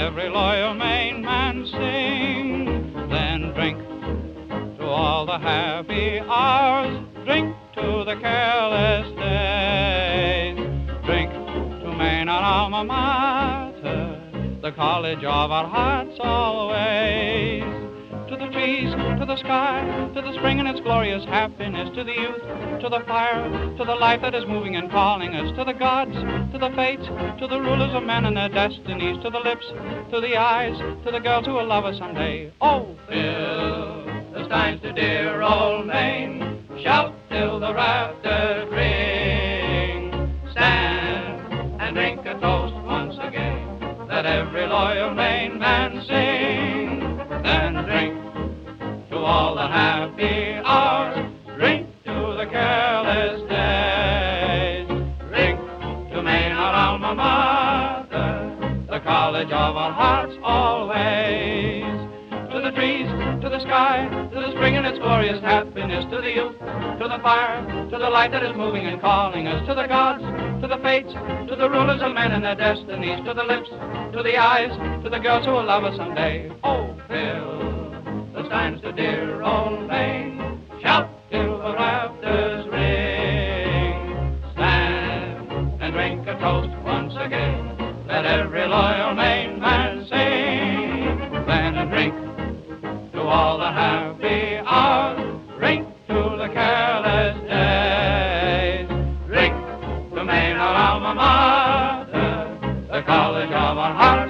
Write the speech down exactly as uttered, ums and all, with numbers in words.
every loyal Maine man sing. Then drink to all the happy hours, drink to the careless days, drink to Maine, our alma mater, the college of our hearts always. To the trees, to the sky, to the spring and its glorious happiness, to the youth, to the fire, to the life that is moving and calling us, to the gods, to the fates, to the rulers of men and their destinies, to the lips, to the eyes, to the girls who will love us someday. Oh, fill the steins to dear old Maine, shout till the rafters ring, stand and drink a toast once again, let every loyal Maine man sing. Then drink to all the happy hours, drink to the careless days, drink to Maine, our alma mater, the college of our hearts always. To the trees, to the sky, to the spring and its glorious happiness, to the youth, to the fire, to the light that is moving and calling us, to the gods, to the fates, to the rulers of men and their destinies, to the lips, to the eyes, to the girls who will love us someday. Oh, fill the steins to dear old Maine, shout till the rafters ring, stand and drink a toast once again, let every loyal Maine man sing. Then drink to all the happy hours, drink to the careless days, drink to Maine, our alma mater, the college of our hearts.